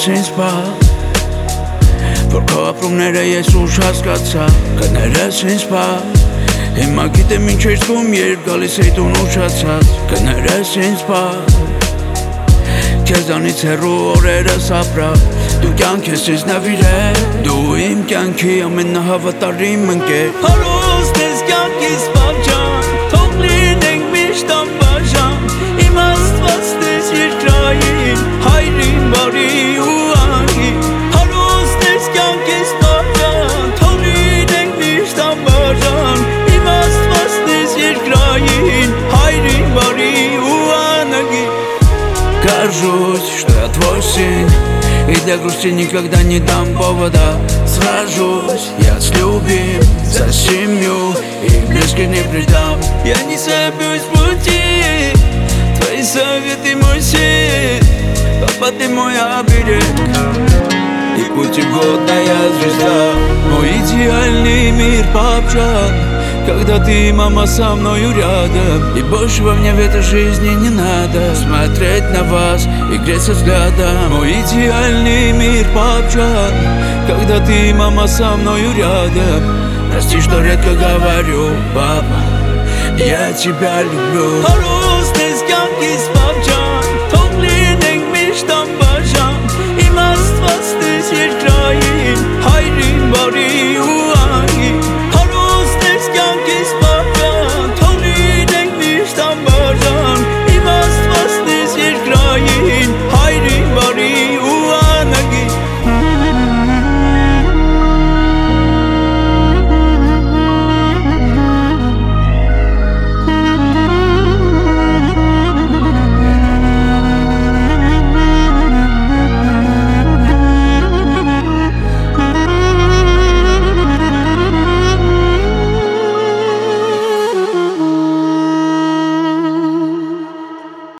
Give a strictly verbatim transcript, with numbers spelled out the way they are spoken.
ինձ պահ Որ քո ապրումները ես ուշ հասկացա Կներես ինձ պահ Հիմա գիտեմ ինչ էր զգում երբ գալիս էի տուն ուշացած Կներես ինձ պահ Քեզանից հեռու օրերս ապրա Դու կյանքես ինձ նվիրել Դու իմ կյանքի ամենահավատարիմ ընկեր Հարուստ ես կյանքիս պապ Թող լինենք միշտ անբաժան Իմ Աստված ես երկրային Հայրին բարի ու անգին Հարուստ ես կյանքիս պապ Թող լինենք միշտ անբաժան Իմ Աստված ես երկրային Հայրին բարի ու անգին Горжусь, что я твой сын И для грусти никогда не дам повода Сражусь, я с любим за семью И близких не предам Я не собьюсь с пути Твои советы мой свет Папа, ты мой оберег И путеводная звезда Мой идеальный мир, папчан Когда ты, мама, со мною рядом И больше во мне в этой жизни не надо Смотреть на вас и греться взглядом Мой идеальный мир, папчан Когда ты, мама, со мною рядом Прости, что редко говорю, папа Я тебя люблю Horus